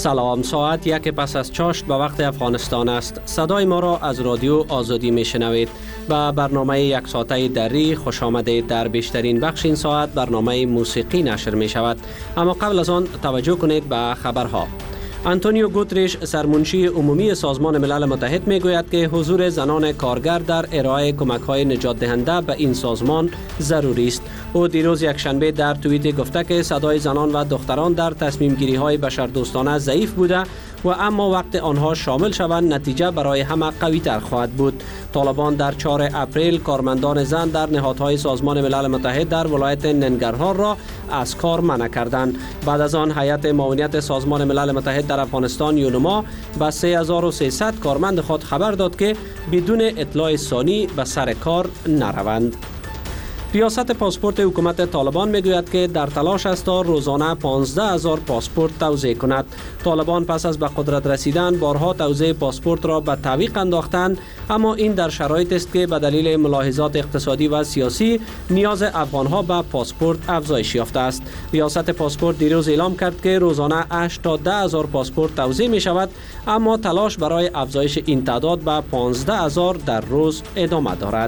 سلام، ساعت 1 پس از چاشت به وقت افغانستان است. صدای ما را از رادیو آزادی می شنوید. به برنامه یک ساعته دری خوش آمدید. در بیشترین بخش این ساعت برنامه موسیقی نشر می شود. اما قبل از آن توجه کنید به خبرها. آنتونیو گوتریش، سرمنشی عمومی سازمان ملل متحد، می گوید که حضور زنان کارگر در ارائه کمک‌های نجات دهنده به این سازمان ضروری است. او دیروز یکشنبه در توییت گفته که صدای زنان و دختران در تصمیم گیری های بشردوستانه ضعیف بوده و اما وقت آنها شامل شوند نتیجه برای همه قوی تر خواهد بود. طالبان در 4 اپریل کارمندان زن در نهادهای سازمان ملل متحد در ولایت ننگرهار را از کار منع کردند. بعد از آن هیئت معاونیت سازمان ملل متحد در افغانستان یونما به 3300 کارمند خود خبر داد که بدون اطلاع ثانی به سر کار نروند. ریاست پاسپورت حکومت طالبان میگوید که در تلاش است تا روزانه 15,000 پاسپورت توزیع کند. طالبان پس از به قدرت رسیدن بارها توزیع پاسپورت را به تعویق انداختند، اما این در شرایط است که به دلیل ملاحظات اقتصادی و سیاسی نیاز افغانها به پاسپورت افزایش یافته است. ریاست پاسپورت دیروز اعلام کرد که روزانه 8 تا 10,000 پاسپورت توزیع می شود، اما تلاش برای افزایش این تعداد به 15,000 در روز ادامه دارد.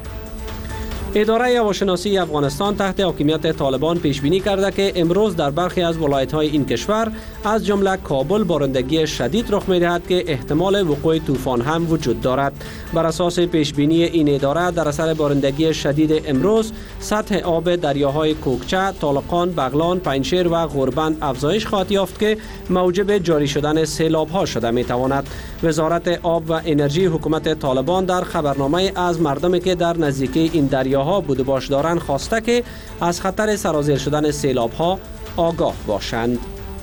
اداره هواشناسی افغانستان تحت حاکمیت طالبان پیش بینی کرده که امروز در برخی از ولایت‌های این کشور از جمله کابل بارندگی شدید رخ می‌دهد که احتمال وقوع طوفان هم وجود دارد. بر اساس پیش بینی این اداره در اثر بارندگی شدید امروز سطح آب دریاهای کوکچه، طالقان، بغلان، پنجشیر و غوربند افزایش خواهد یافت که موجب جاری شدن سیلاب‌ها شده می‌تواند. وزارت آب و انرژی حکومت طالبان در خبرنامه از مردمی که در نزدیکی این دریا بود و باش دارند خواسته که از خطر سرازیر شدن سیلاب ها آگاه باشند.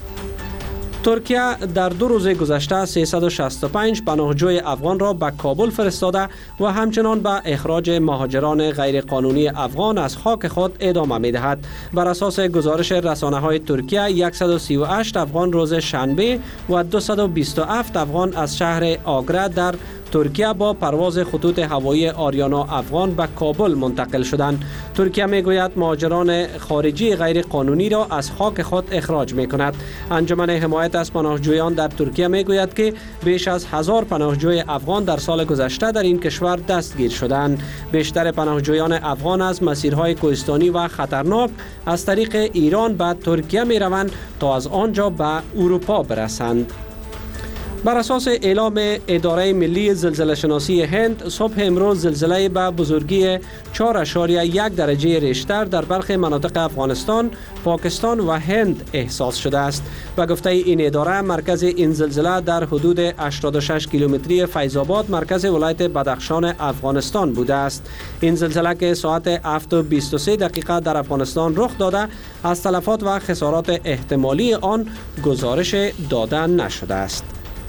ترکیه در 2 روز گذشته 365 پناهجوی افغان را به کابل فرستاده و همچنان به اخراج مهاجران غیرقانونی افغان از خاک خود ادامه می‌دهد. بر اساس گزارش رسانه‌های ترکیه 138 افغان روز شنبه و 227 افغان از شهر آگره در ترکیه با پرواز خطوط هوایی آریانا افغان به کابل منتقل شدند. ترکیه میگوید مهاجران خارجی غیر قانونی را از خاک خود اخراج میکند. انجمن حمایت از پناهجویان در ترکیه میگوید که بیش از 1000 پناهجوی افغان در سال گذشته در این کشور دستگیر شدند. بیشتر پناهجویان افغان از مسیرهای کوهستانی و خطرناک از طریق ایران به ترکیه میروند تا از آنجا به اروپا برسند. بر اساس اعلام اداره ملی زلزله شناسی هند، صبح امروز زلزله به بزرگی 4.1 درجه ریشتر در برخی مناطق افغانستان، پاکستان و هند احساس شده است. به گفته این اداره، مرکز این زلزله در حدود 86 کیلومتری فیض‌آباد مرکز ولایت بدخشان افغانستان بوده است. این زلزله که ساعت 7:23 دقیقه در افغانستان رخ داده، از تلفات و خسارات احتمالی آن گزارش داده نشده است.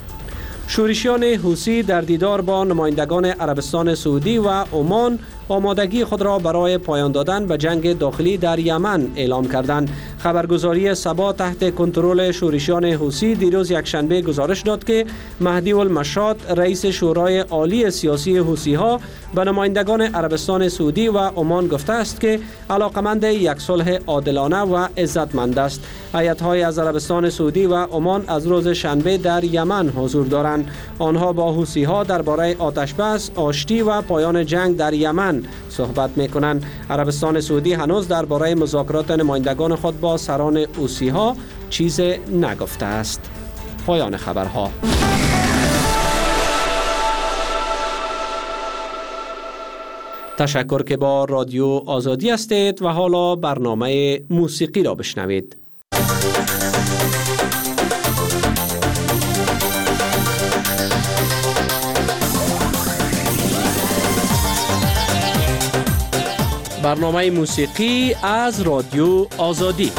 شورشیان حوثی در دیدار با نمایندگان عربستان سعودی و عمان آمادگی خود را برای پایان دادن به جنگ داخلی در یمن اعلام کردند. خبرگزاری سبا تحت کنترل شورشیان حوثی دیروز یکشنبه گزارش داد که مهدی المشاط، رئیس شورای عالی سیاسی حوثی‌ها، به نمایندگان عربستان سعودی و عمان گفته است که علاقمند یک صلح عادلانه و عزتمند است. هیئت‌های از عربستان سعودی و عمان از روز شنبه در یمن حضور دارند. آنها با حوثی‌ها درباره آتش‌بس، آشتی و پایان جنگ در یمن صحبت می‌کنند. عربستان سعودی هنوز درباره مذاکرات نمایندگان خود با سران حوثی‌ها چیز نگفته است. پایان خبرها. تشکر که با رادیو آزادی هستید و حالا برنامه موسیقی را بشنوید. برنامه موسیقی از رادیو آزادی.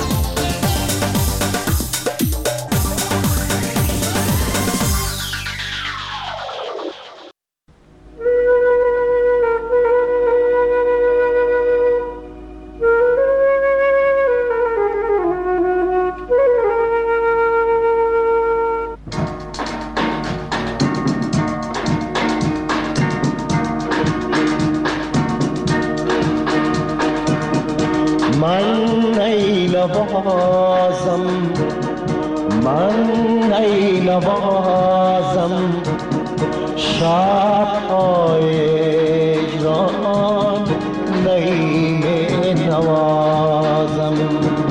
من ای نوازم شب‌های هجران، نیم نوازم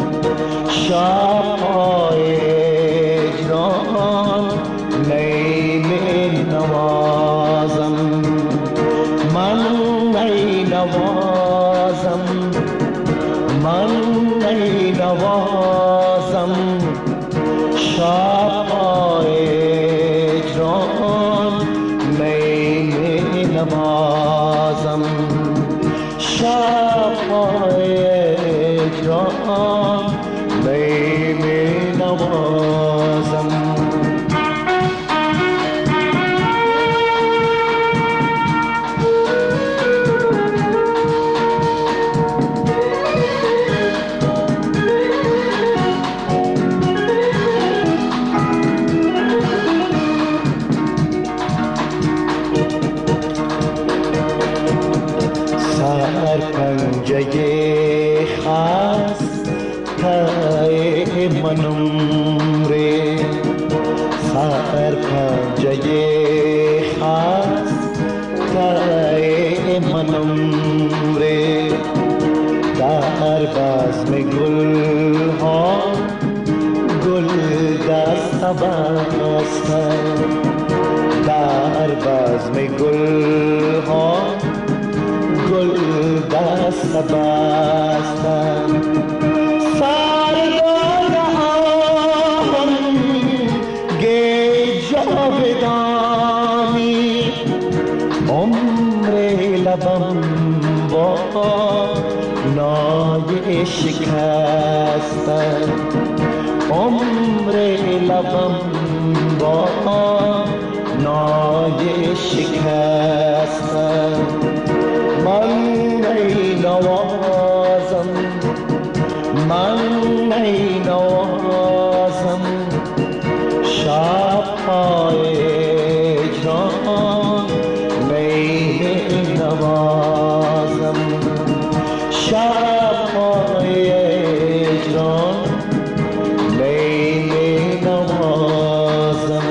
شب‌های هجران، نیم نوازم من ای نوازم، من ای نوازم شب‌های هجران، نیم نوازم شب‌های هجران، نیم نوازم. سرپنجه خسته منم ره، سرپنجه خسته منم ره، در بزم گل ها گل دست بسته، در بزم گل ها گل دست بستم، سردارم گی جاودانی، عمر لبم با نای شکستم، عمر لبم با نای شکستم. من ای نوازم، من ای نوازم شب‌های هجران، نیم نوازم شب‌های هجران، نیم نوازم.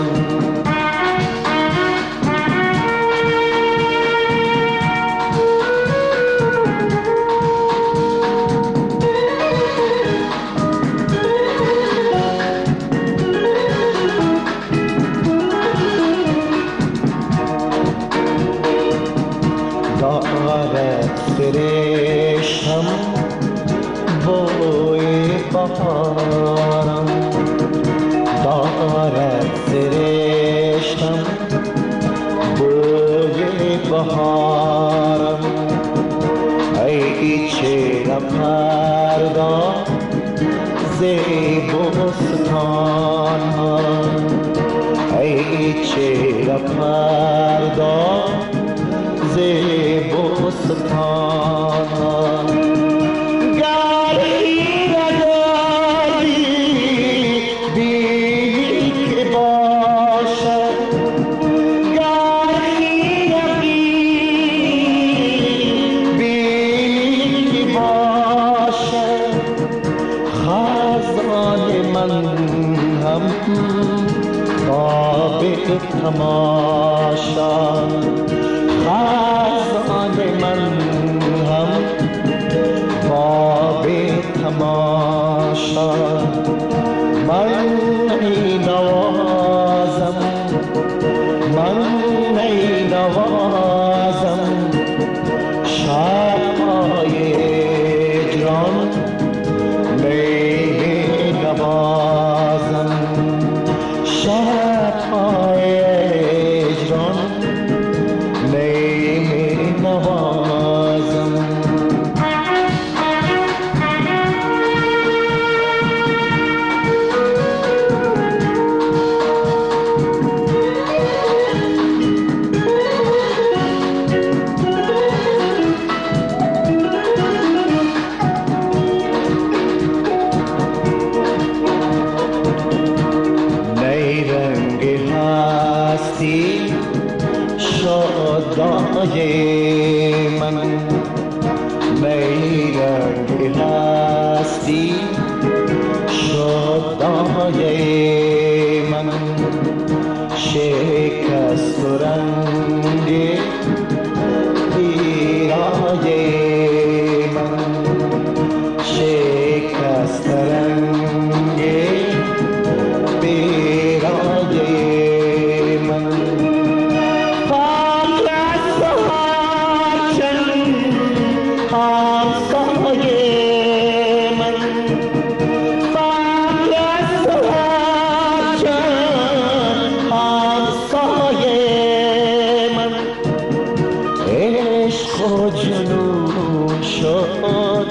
دارد فرشتم بوی بهارم، دارد فرشتم بوی بهارم، ای چهره پرداز ز بستان ها، ای چهره پرداز ز بستان، گری نداری بینی که باشد، گری بینی که باشد، خزان من هم باب تماشا، خزان من هم باب تماشا. من ای نوازم، من ای نوازم شب‌های هجران، نیم نوازم شب‌های هجران، نیم نوازم. نیرنگ هستی شادای من، نیرنگ هستی شادای همسایه من فقر از تو هرچند همسایه من عشق و جنون شد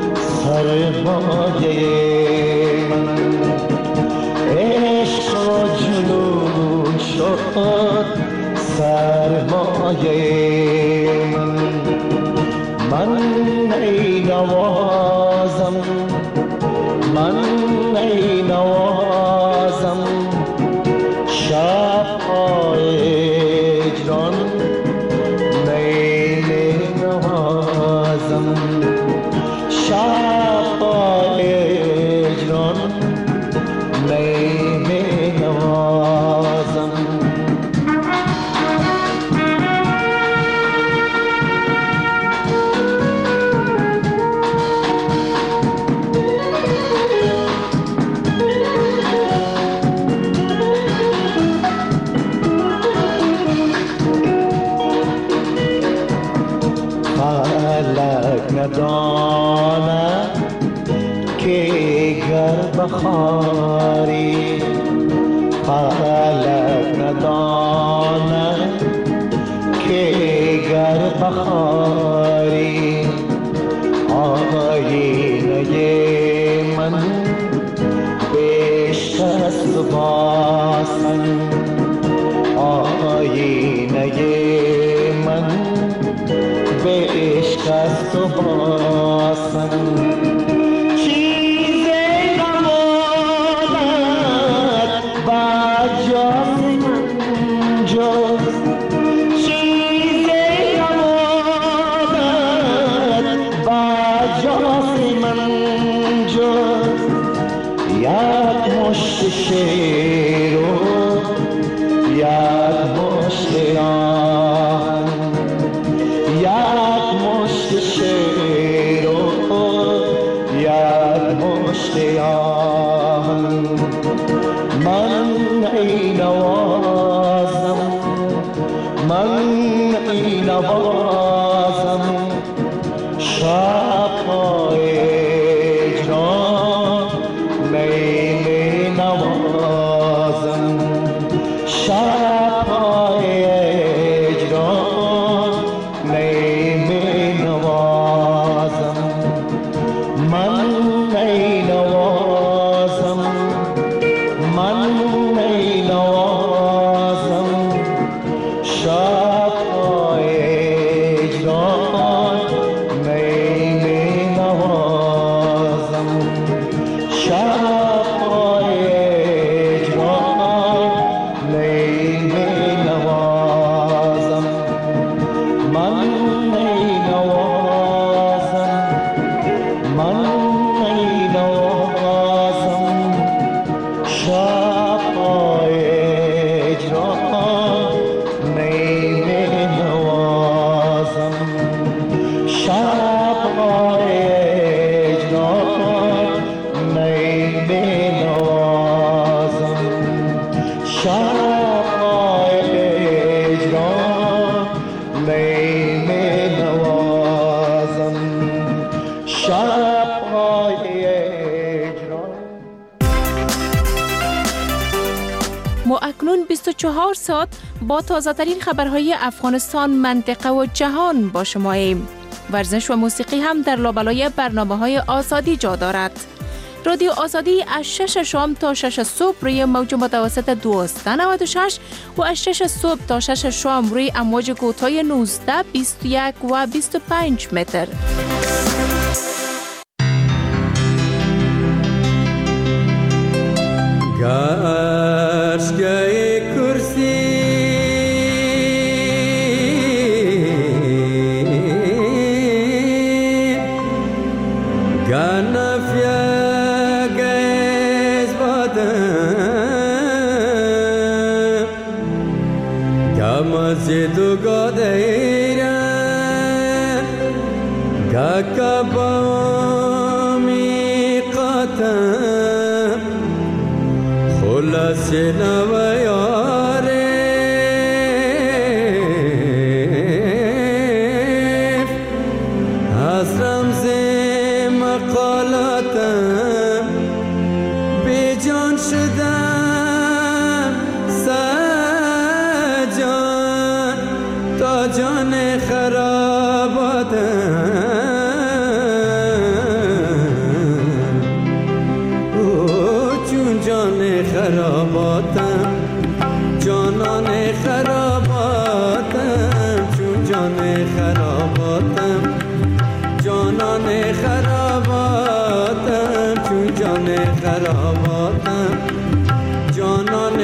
سرمایه من عشق و جنون شد سرمایه من ای نوازم من ای نوازم شب‌های هجران می نوازم شب‌های هجران می نوازم نداند که گر بخاری فلک نداند که گر بخاری آینه من بشکست باسن آینه من بشکست باسن چیزی نماند بجاز من جز چیزی نماند بجاز من جز یک مشت شیر و یک مشت آهن یک مشت شیر و یک مشت آهن من ای نوازم من ای نوازم شب‌های هجران می نوازم شب‌های هجران می نوازم من می نوازم من می نوازم شب‌های هجران می نوازم شب‌های هجران می نوازم من می نوازم من می نوازم شب‌های هجران می نوازم شب‌های هجران می نوازم شب‌های هجران می نوازم شب‌های هجران. ما اکنون 24 ساعت با تازه ترین خبرهای افغانستان، منطقه و جهان با شماییم. ورزش و موسیقی هم در لابلای برنامه‌های آزادی جا دارد. رادیو آزادی از 6 شام تا 6 صبح روی موج متوسط 1296 و از 6 صبح تا 6 شام روی امواج کوتاه 19، 21 و 25 متر. گشگه کرسی گنفیا گیز بادم گمزید و گادیره گکبامی قطم خلاص نویاره از رمز مقالاتم بی جان شدم سجان تا جان خراباتم چون جان خراباتم جانان خراباتم چون جان خراباتم جانان خراباتم چون جان خراباتم جانان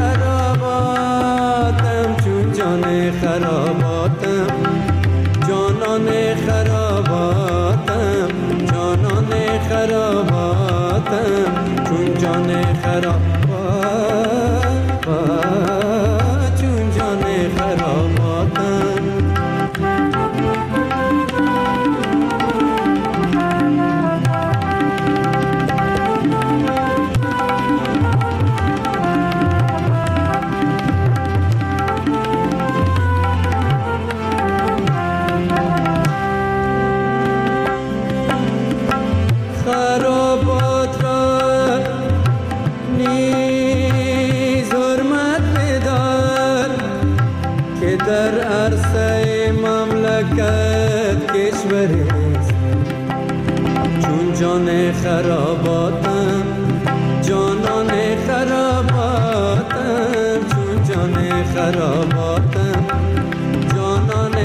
خراباتم چون جان خراباتم جانان خراباتم جانان خراباتم چون جان خراباتم چون جان خراباتم خرابات را نیز حرمت بدار که در عرصه مملکت کشوری است چون جان خراباتم جانان خراباتم چون جان خراباتم جانان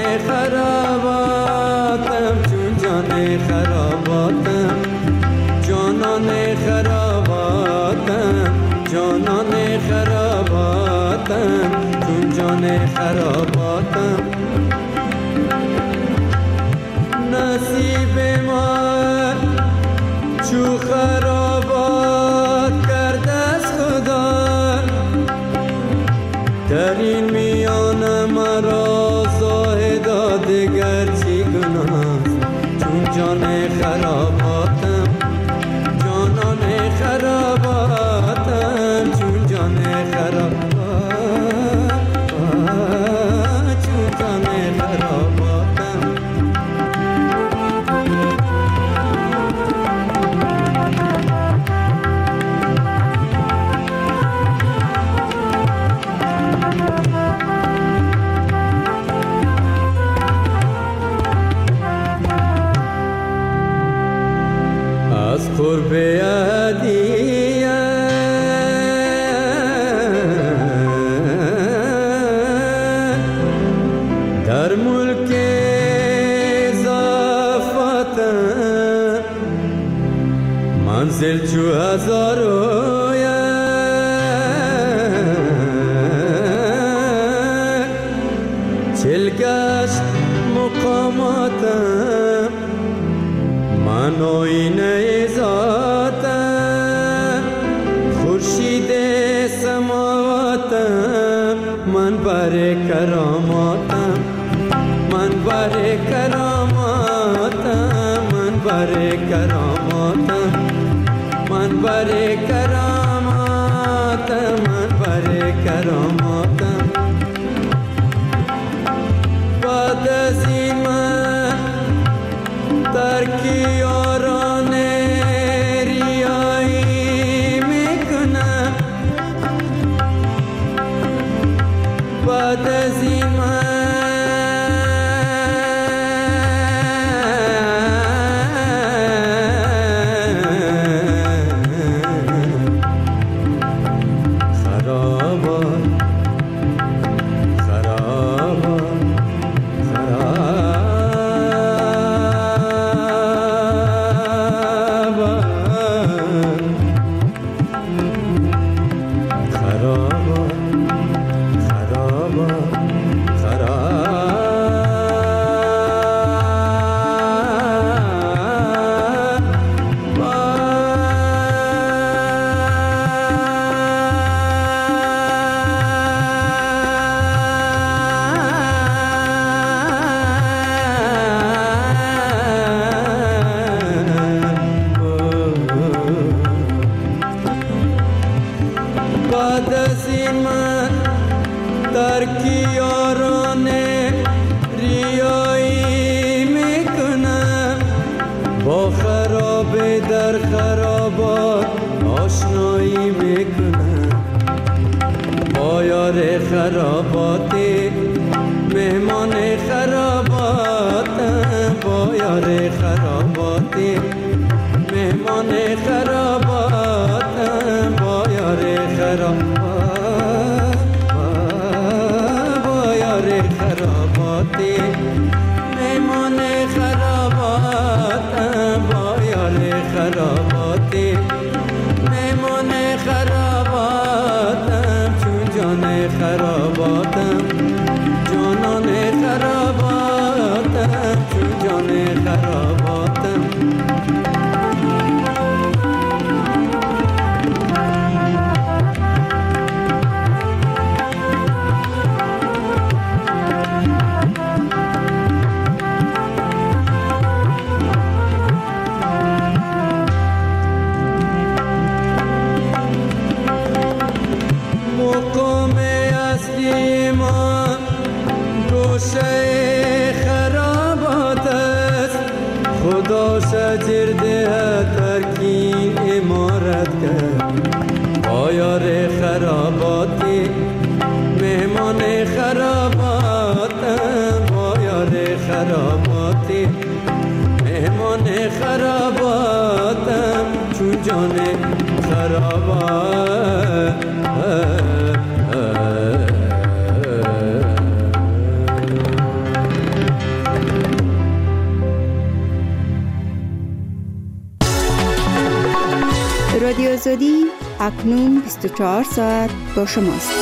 خراباتم چون جان خراباتم جانان خراباتم جانان خراباتم چون جان خراباتم نصیب ما چو خرابات کرده از خدا در این میان مرا زاهدا دگر چی گناه چون جان خراباتم جانان خراباتم چون جان خراباتم چون جان خراباتم از قرب عدیه در ملک زافتم منزل چو هزارویه چلگشت مقاماتم من آینه ذاتم خورشید سماواتم من بر کراماتم من بر کراماتم من بر کراماتم من بر کراماتم من بر کراماتم بعد از این من ترک یاران ریایی میکنم بعد از این من خرابات خرابات خرابات با خراب در خرابات آشنایی میکنم، با یار خراباتی مهمان خراباتم، با یار خراباتی مهمان خراباتم، با یار خرابات، با یار خراباتی مهمان خراباتم، با یار خراباتی مهمان خراباتم، چون جان خراباتم جانان خراباتم، چون جان خراباتم. مقام اصلی ما گوشه خرابات است، خدا شجر ده ترکین امارت کرد، با یار خراباتی مهمان خراباتم، با یار خراباتی مهمان خراباتم، چون جان خرابات. رادیو آزادی اکنون 24 ساعت با شماست.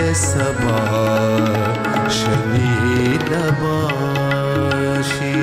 صبا شنیده باشی.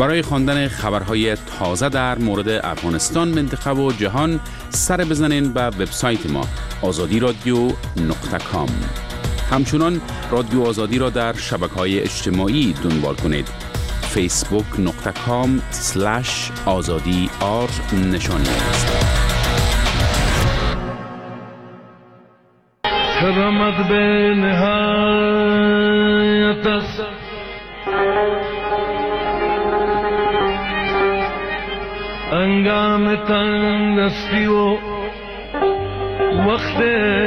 برای خواندن خبرهای تازه در مورد افغانستان، منطقه و جهان سر بزنین به وبسایت ما azadiradio.com. همچنان رادیو آزادی را در شبکه‌های اجتماعی دنبال کنید. facebook.com/azadi_r نشانی است. کرامت به نهایت است، انگام تنگستی و وقت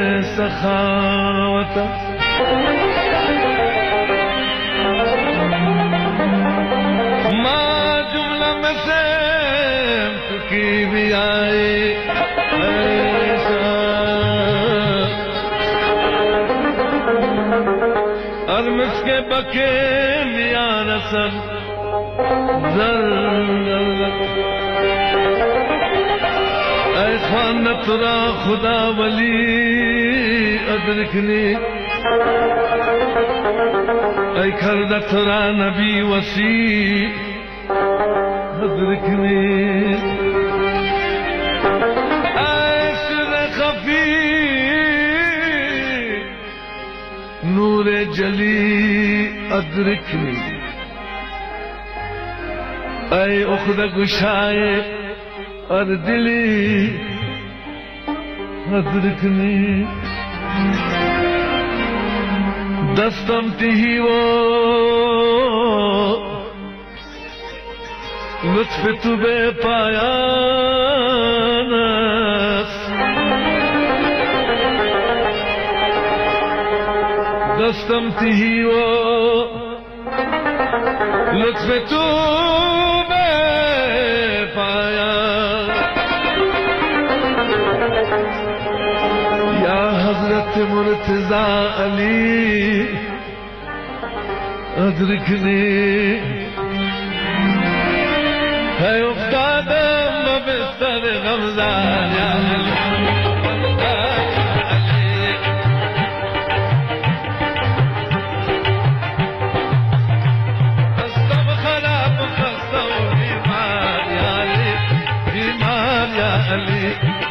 سخاوت است. ما جمله میں سے کی بھی آئے ارمس کے بکے میاں رسل اے خوانت را خدا ولی ادرکنی، اے کردت را نبی وسیع ادرکنی، اے سر خفی نور جلی ادرکنی، اے اخد گشائے اور دلی ادرکنی، دستم تہی وہ لطف تو بے پایان است، دستم تہی وہ لطف تو بے پایان، یا حضرت مرتضی علی ادرکنی، ہے افتادم بستر غمزان یا علی خستم خراب خستم بیمار یا علی، بیمار یا علی،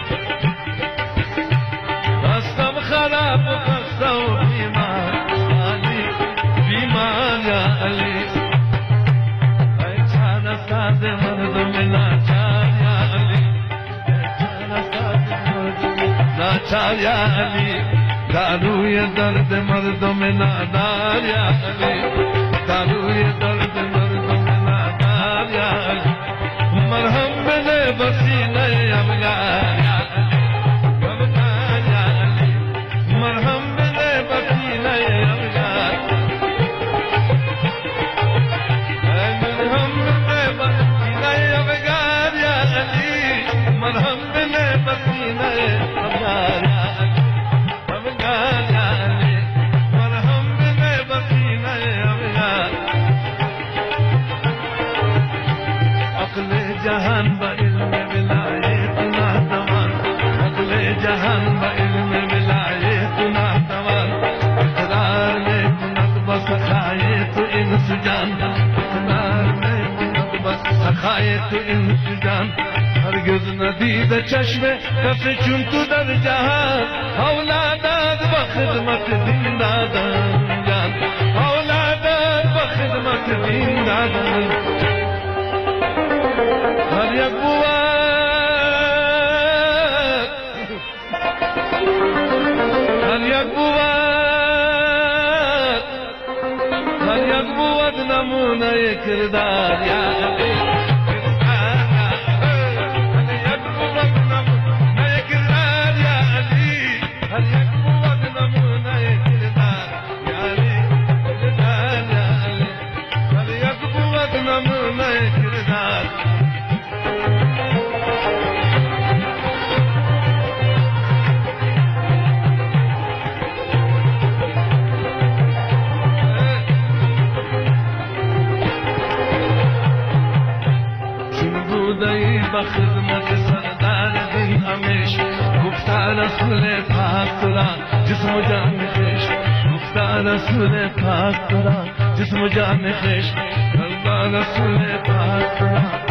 خستم خراب خستم بیمار علی، بیمار یا علی، اے چانا ساز مردم ناچار یا علی، اے چانا ساز مردم ناچار یا علی، داروی درد مردم نادار یا علی، داروی درد مردم نادار یا علی، مرہم بنے بسینہ افغان یا علی، افغان یا علی، مرہم بنے بسینہ افغان، مرہم بنے بسینہ افغان یا علی، مرہم بنے بسینہ افغان یا علی، افغان یا علی، مرہم بنے بسینہ افغان، عقل جہان با علم ولایت ناتوان، عقل جہان با علم ولایت ناتوان، اقرار میں کند بس سخائے تو انس جان، اقرار میں کند بس سخائے تو انس جان، ہرگز ندید چشم کس چون تو در جہان، اولادات بخدمت دین دادن جان، اولادات بخدمت دین دادن، ہر یک بود ہر یک بود ہر یک بود نمونه کردار یا علی، ہر یک بود نمونه کردار یا علی، ہر یک بود نمونه کردار یا علی، کردار یا علی، ہر یک بود نمونه کردار، بخدمت سردار دین ہمیش، گفتہ رسول پاک ترا جسم و جان خیش، گفتہ رسول پاک ترا جسم و جان خیش، اللہ یا رسول پاک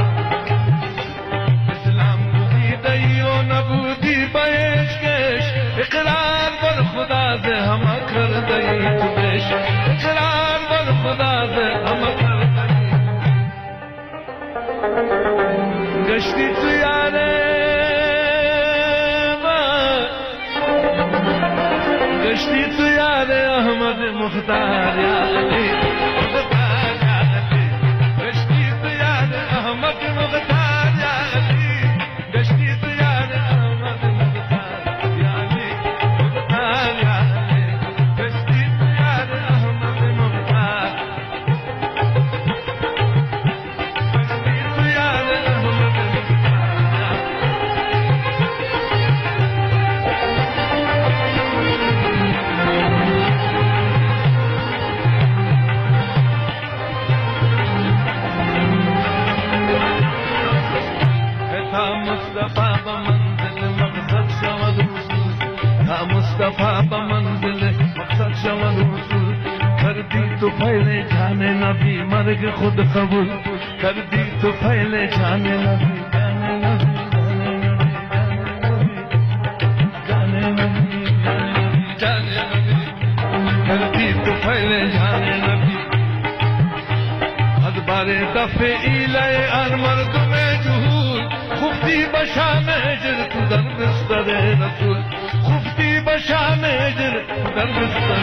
اسلام بودی و نبودی بایشکش اقرار بر خدا ده همه کرده تو بش اقرار بر خدا ده همه کرده گشتی تو یاره گشتی تو یار احمد مختار یا علی مختار یا علی گشتی تو یار احمد مختار یا علی گشتی تو یار احمد مختار یا علی مختار یا علی گشتی تو یار احمد مختار گشتی تو یار احمد مصطفى بمنزل مقصد شود وصول تا مصطفى بمنزل مقصد شود وصول کردی تو پہلے جانے نبی مرگ خود قبول کردی تو پہلے جانے نبی کردی تو پہلے جانے نبی ادبار دفع ایلے مردم جهول خفتی بشام اجر تو در بستر رسول خفتی بشام اجر تو در بستر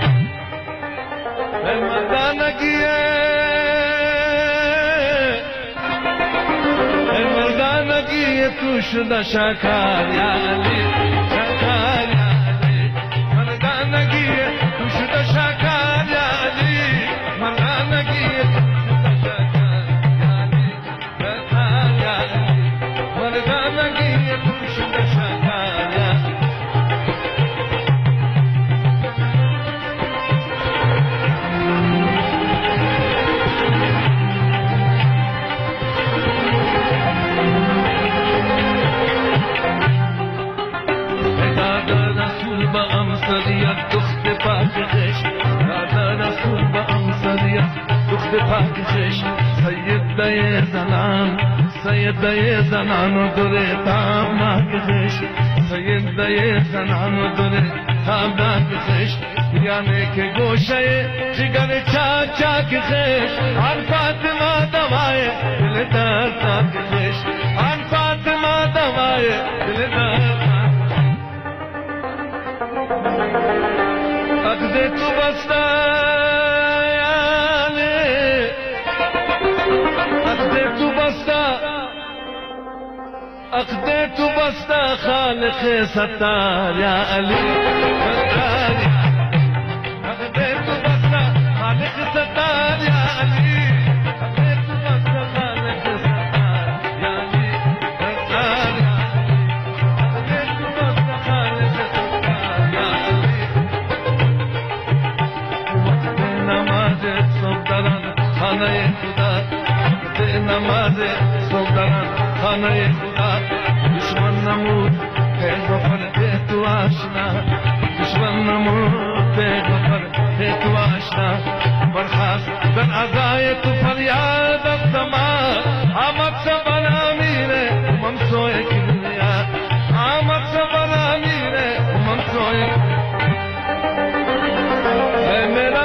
مردانگی تو شده شکار یا علی شکار یا علی مردانگی تو شده شکار یا علی مردانگی سید زنان و دره تامناک خش سید زنان و دره تامناک خش یعنی که گوشه جگر چاک خش آن فاطمه دوائے دل دردناک خش آن فاطمه دوائے دل دردناک عقد تو بستا عقد تو بستا خالق ستار یا علی ستار یا عقد تو بستا خالق ستار یا علی عقد تو بستا خالق ستار یا علی ستار یا عقد تو بستا خالق ستار یا علی وقت نماز صبح دران خانه خدا وقت نماز صبح دران خانه خدا دشمن نمود پیغمبر ده تو آشنا دشمن نمود پیغمبر ده تو آشنا برخاست در عزای تو فریاد زمان آمد سبن امیره من سوی کلیا آمد سبن امیره من سوی اے میرا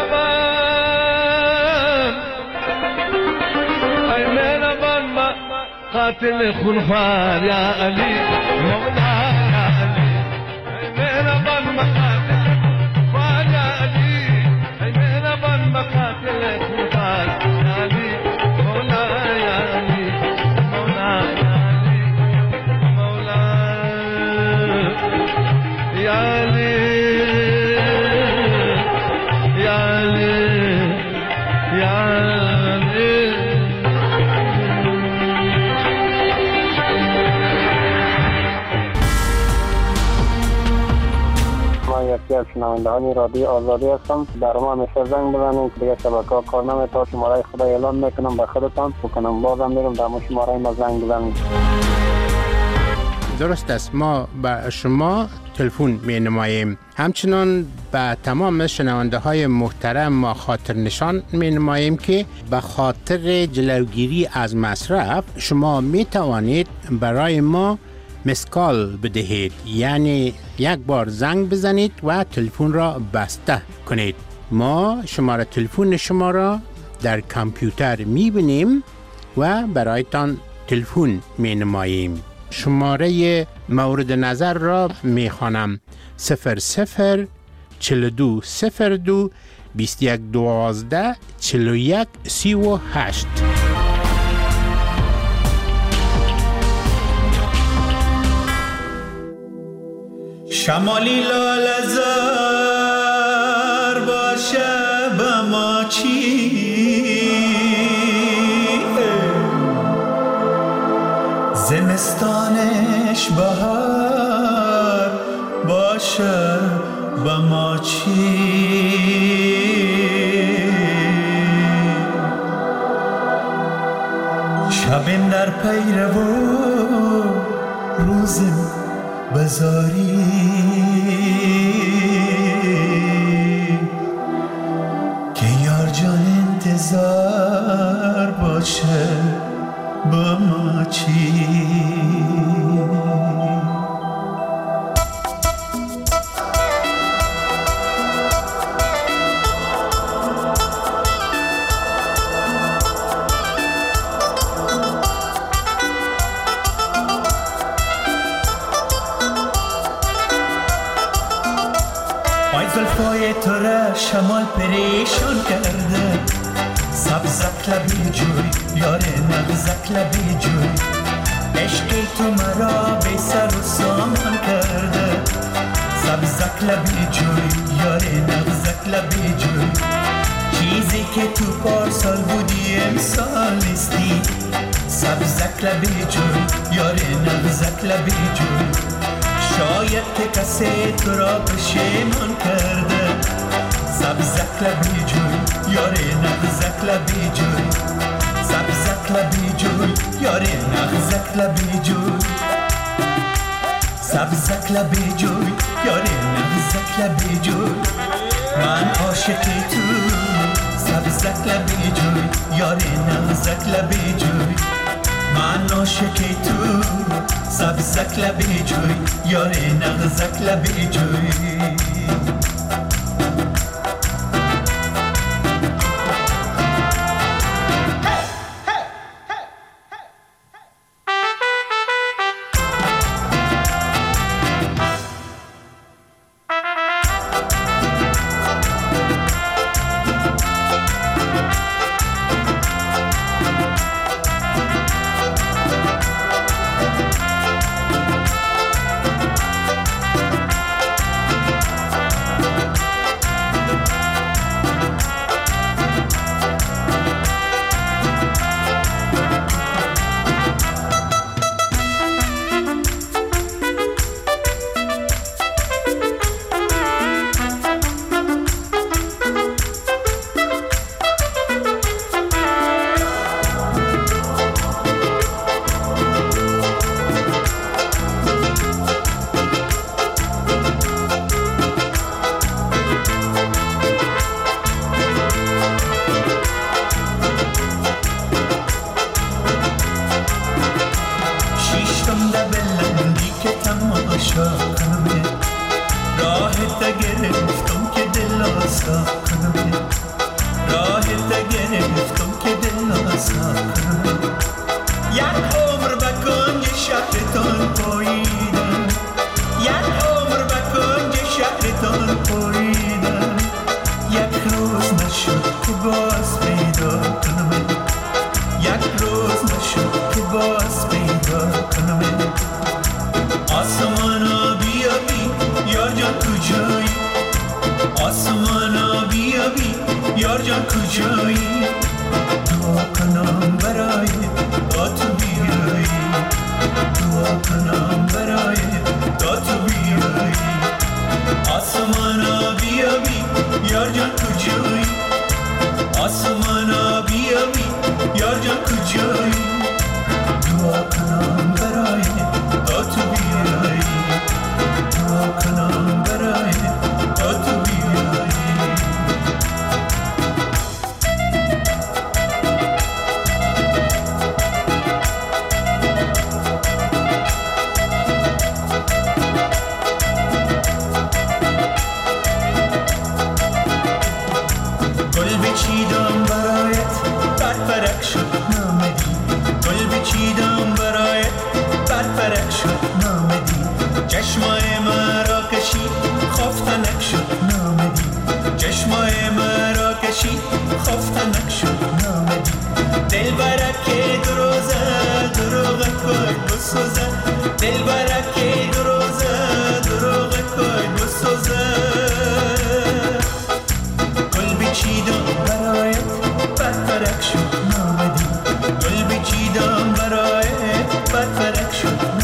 قاتل خلفار یا علی مولا یا علی میرا بن مقاتل خلفار یا علی میرا بن مقاتل خلفار یا علی مولا یا علی مولا یا علی مولا یا علی یا علی یا علی یکی از شنوندگان رادیو آزادی هستم. در ما همیشه زنگ بزنید دیگه شبکه‌ها کار نمی‌کنه. شماره خدا اعلام میکنم به خودتان بکنم بازم میگم در شماره ما زنگ بزنید. درست است. ما به شما تلفن می نماییم. همچنان به تمام شنونده های محترم ما خاطر نشان می نماییم که به خاطر جلوگیری از مصرف شما می توانید برای ما مسکال بدهید، یعنی یک بار زنگ بزنید و تلفن را بسته کنید. ما شماره تلفن شما را در کامپیوتر می بینیم و برایتان تلفن می نماییم. شماره مورد نظر را می خوانم: 00 42 02 21 12 41 38. شمالی لاله‌زار باشه به ما چی، زمستانش بهار باشه به ما چی، شبم در پیرو روزم بزاری، که یار جان انتظار باشه با ما چی. زلفای تو را شمال پریشان کرده، سبزک لبی جوی یار نغزک لبی جوی، عشقی تو مرا بی سر و سامان کرده، سبزک لبی جوی یار نغزک لبی جوی، چیزی که تو پارسال بودی امسال نیستی، سبزک لبی جوی یار نغزک لبی جوی، شاید که کسی تو را پشیمان کرده، سبزک لبی جوی یار نغزک لبی جوی، سبزک لبی جوی یار نغزک لبی جوی، سبزک لبی جوی یار نغزک لبی جوی، من عاشقی تو، سبزک لبی جوی یار نغزک لبی جوی، من عاشقی تو، سبزک لبی جوی یار نغزک لبی جوی. آسمانا بیا بی کوی بسوزه دل برکی دروزه دروغ کوی بسوزه گل بچیدم برایت بد فرق شد نامدی گل بچیدم برایت بد فرق شد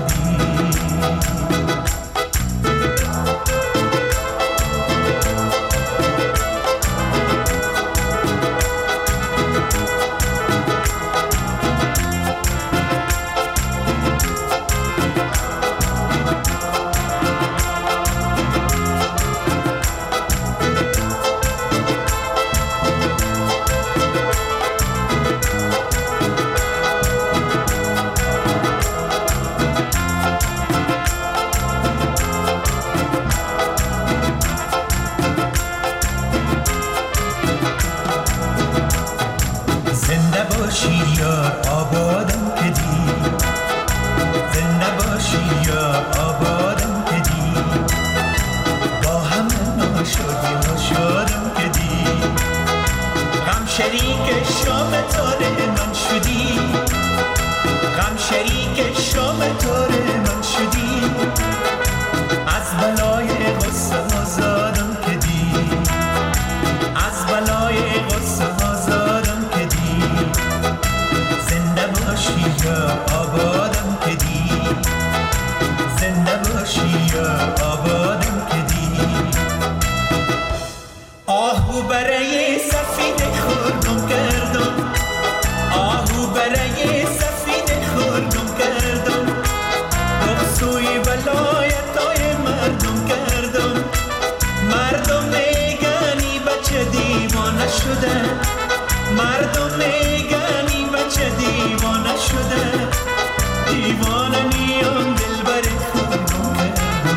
مردم میگنی بچه دیوانه شده دیوانه نیم دلبر خود گم کردم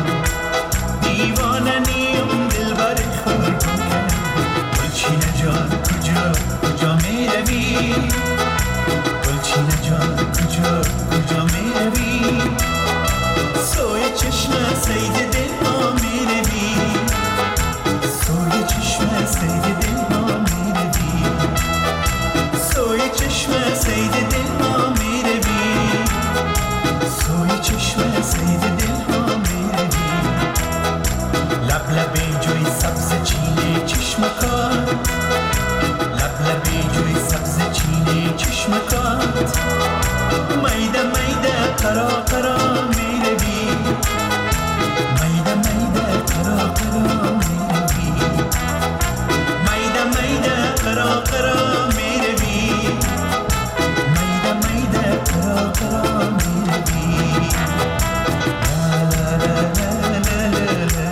دیوانه نیم دلبر خود گم کردم گلچینه جان کجا میروی گلچینه جان کجا میروی سوی چشم سید دل ها میروی سوی چشم سید دل ها میروی سوی چشم سید دل ها میروی سوی چشم سید دل ها میروی لب لب جوی سبز چینه چشمکات لب لب جوی سبز چینه چشمکات میده میده قرا قرا میروی میده میده قرا قرا میروی میده میده قرا قرا میروی میده میده قرا قرا میروی لا لا لا لا لا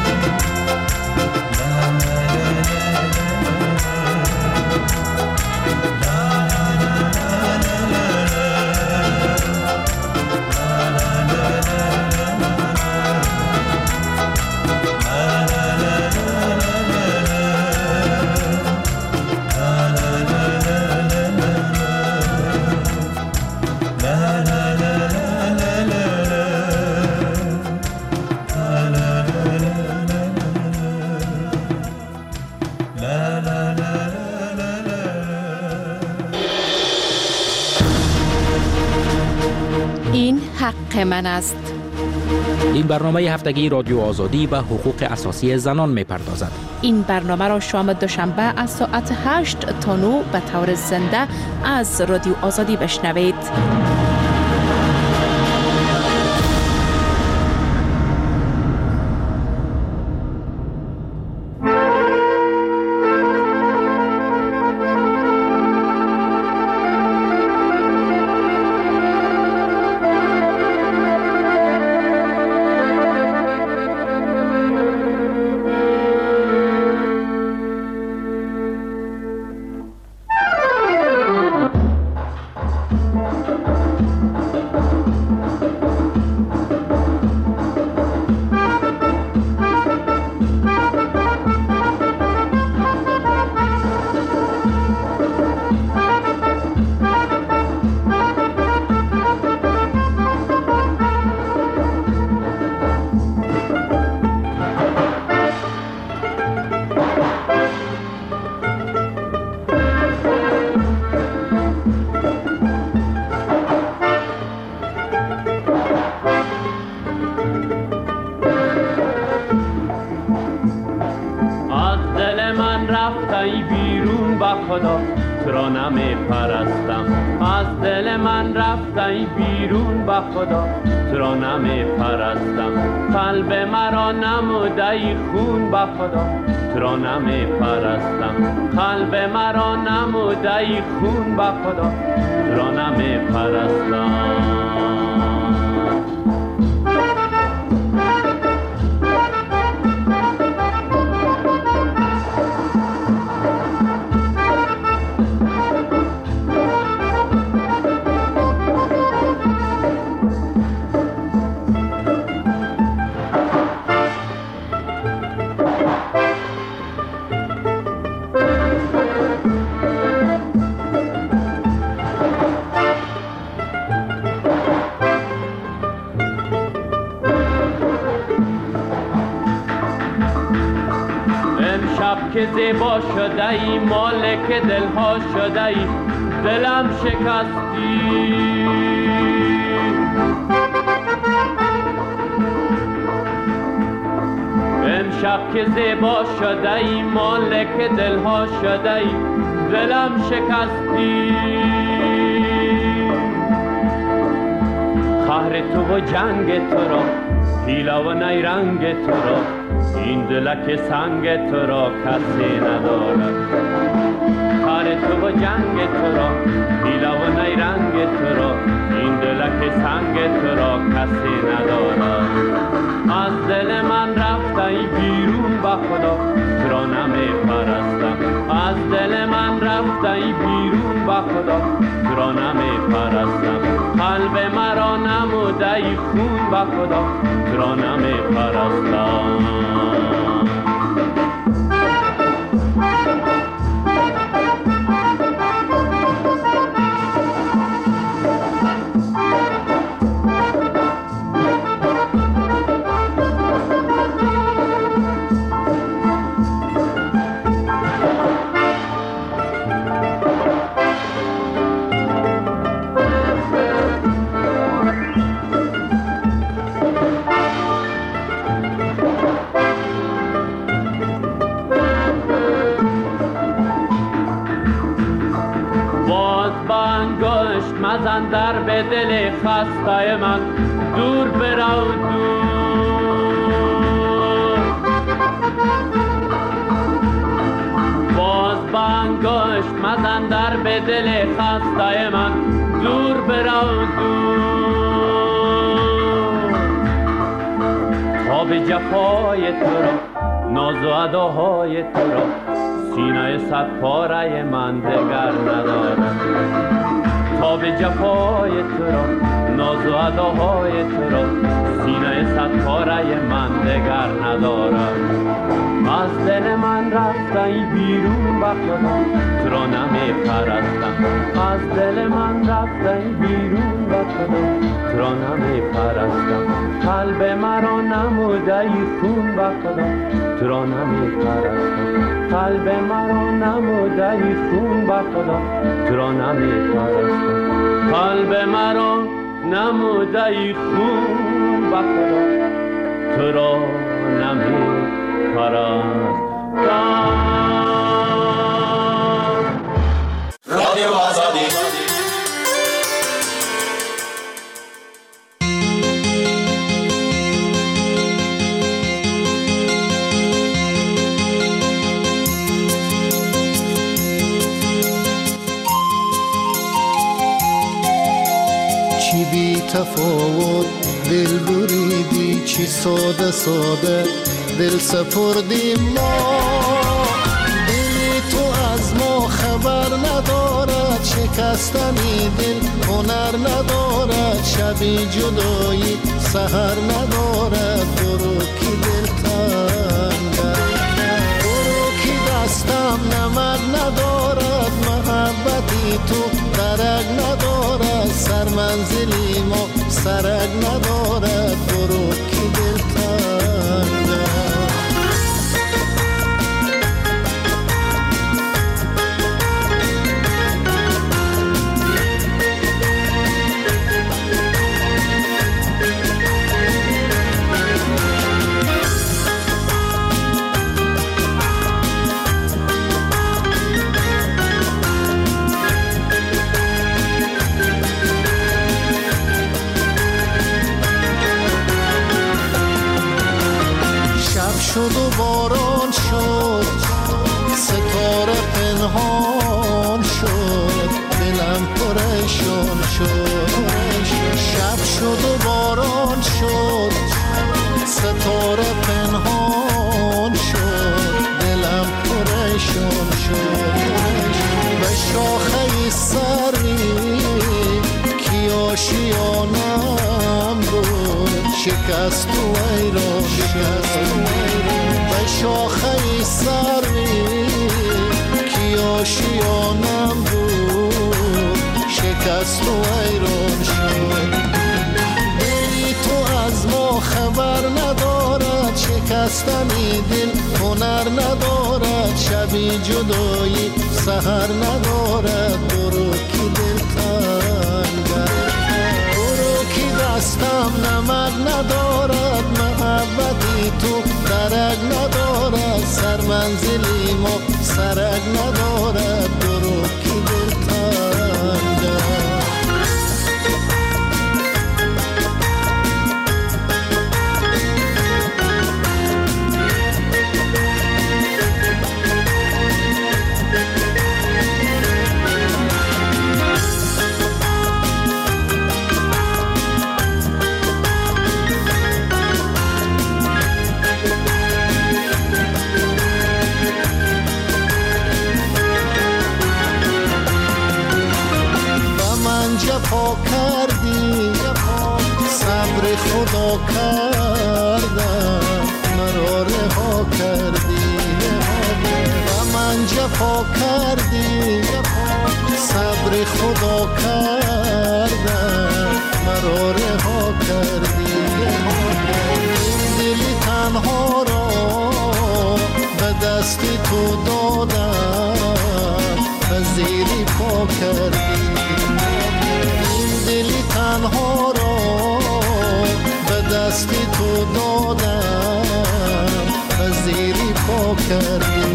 این حق من است. این برنامه هفتگی رادیو آزادی به حقوق اساسی زنان می‌پردازد. این برنامه را شام دوشنبه از ساعت 8 تا 9 به طور زنده از رادیو آزادی بشنوید. خدا تو را نمی پرستم. از دل من رفتی بیرون به خدا تو را نمی پرستم. قلب مرا نموده خون به خدا تو را نمی پرستم. قلب مرا نموده خون به خدا تو را نمی پرستم. که زیبا شده ای مالک دلها شده ای دلم شکستی. امشب که زیبا شده ای مالک دلها شده ای دلم شکستی. قهر تو و جنگ تو را حیله و نیرنگ تو را این دلک سنگ تو را کسی ندارد. قهر تو و جنگ تو را حیله و نیرنگ تو را این دلک سنگ تو را کسی ندارد. از دل من رفتی بیرون به خدا تو را نمی پرستم. از دل من رفتی بیرون به خدا تو را نمی پرستم. قلب مرا نموده خون به خدا تو را نمی پرستم. مزن در به دل خسته من دور برو دور. باز بانگشت مزن در به دل خسته من دور برو دور. خواب جفای تو را ناز و اداهای تو را سینه صد پاره من دگر ندارد. خواب جفای تو را ناز و اداهای تو را سینه صد پاره من دگر ندارد. از دل من رفتی بیرون به خدا تو را نمی پرستم. از دل من رفتی بیرون به خدا تو را نمی پرستم. قلب مرا نموده خون به خدا تو را نمی پرستم. قلب مرا نموده خون به خدا تو را نمی پرستم. قلب مرا نموده خون به خدا تو را نمی پرستم. رادیو آزادی چی بی تفاوت دل بریدی، چی ساده ساده دل سپردیم ما. دل تو از ما خبر ندارد، شکستنی دل هنر ندارد. شبی جدایی سحر ندارد. برو کی دل تنگم، برو کی دستم نمک ندارد. محبتی تو درک ندارد، سر منزلی ما سرک ندارد. برو کی دل تنگم. شد و باران شد، ستاره پنهان شد، دلم پریشان شد. شب شد و باران شد، ستاره پنهان شد، دلم پریشان شد. به شاخه سروی کی آشیانم بود، شکست و ویران شد. به شاخه سروی کی آشیانم بود، شکست و ویران شد. دلی تو از ما خبر ندارد، شکستنی دل هنر ندارد، شبی جدایی سحر ندارد. برو کی دل تنگد، برو کی دستم نمک ندارد، محبتی تو درک ندارد، سر منزلی ما سرک ندارد. برو کی دل تنگد. جفا کردی، صبر خدا کردم، مرا رها کردی. و من جفا کردی، صبر خدا کردم، مرا رها کردی. این دلی تنها را به دستی تو دادم، وزیری پا کردی. دلی تنها را به دستی تو دادم، وزیری پا کردی.